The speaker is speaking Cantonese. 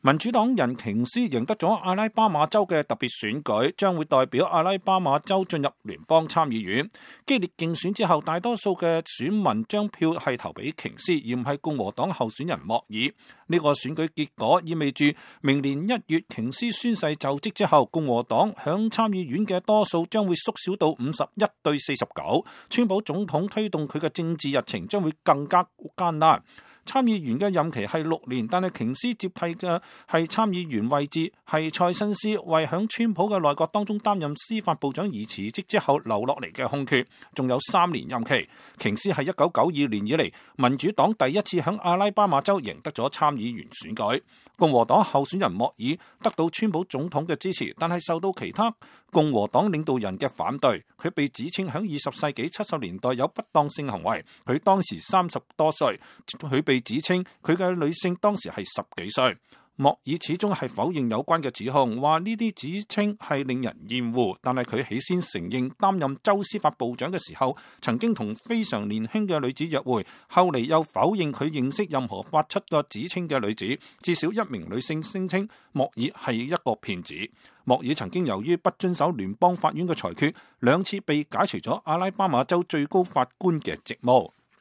民主黨人瓊斯贏得咗阿拉巴馬州嘅特別選舉，將會代表阿拉巴馬州進入聯邦參議院。激烈競選之後，大多數嘅選民將票係投俾瓊斯，而唔係共和黨候選人莫爾。呢個選舉結果意味住明年1月瓊斯宣誓就職之後，共和黨響參議院嘅多數將會縮小到51對49。川普總統推動佢嘅政治日程將會更加艱難。參議員嘅任期係6年，但係瓊斯接替嘅係參議員位置係蔡新斯，為響川普嘅內閣當中擔任司法部長而辭職之後留落嚟嘅空缺，仲有3年任期。瓊斯係1992年以嚟民主黨第一次響阿拉巴馬州贏得咗參議員選舉。共和黨候選人莫爾得到川普總統嘅支持，但係受到其他共和黨領導人嘅反對。佢被指稱響20世紀70年代有不當性行為。佢當時30多歲，佢被指稱佢嘅女性當時係10幾歲。莫爾始終係否認有關嘅指控，話呢啲指稱係令人厭惡。但係佢起先承認擔任州司法部長嘅時候，曾經同非常年輕嘅女子約會，後嚟又否認佢認識任何發出個指稱嘅女子。至少1名女性聲稱莫爾係一個騙子。莫爾曾經由於不遵守聯邦法院嘅裁決，2次被解除咗阿拉巴馬州最高法官嘅職務。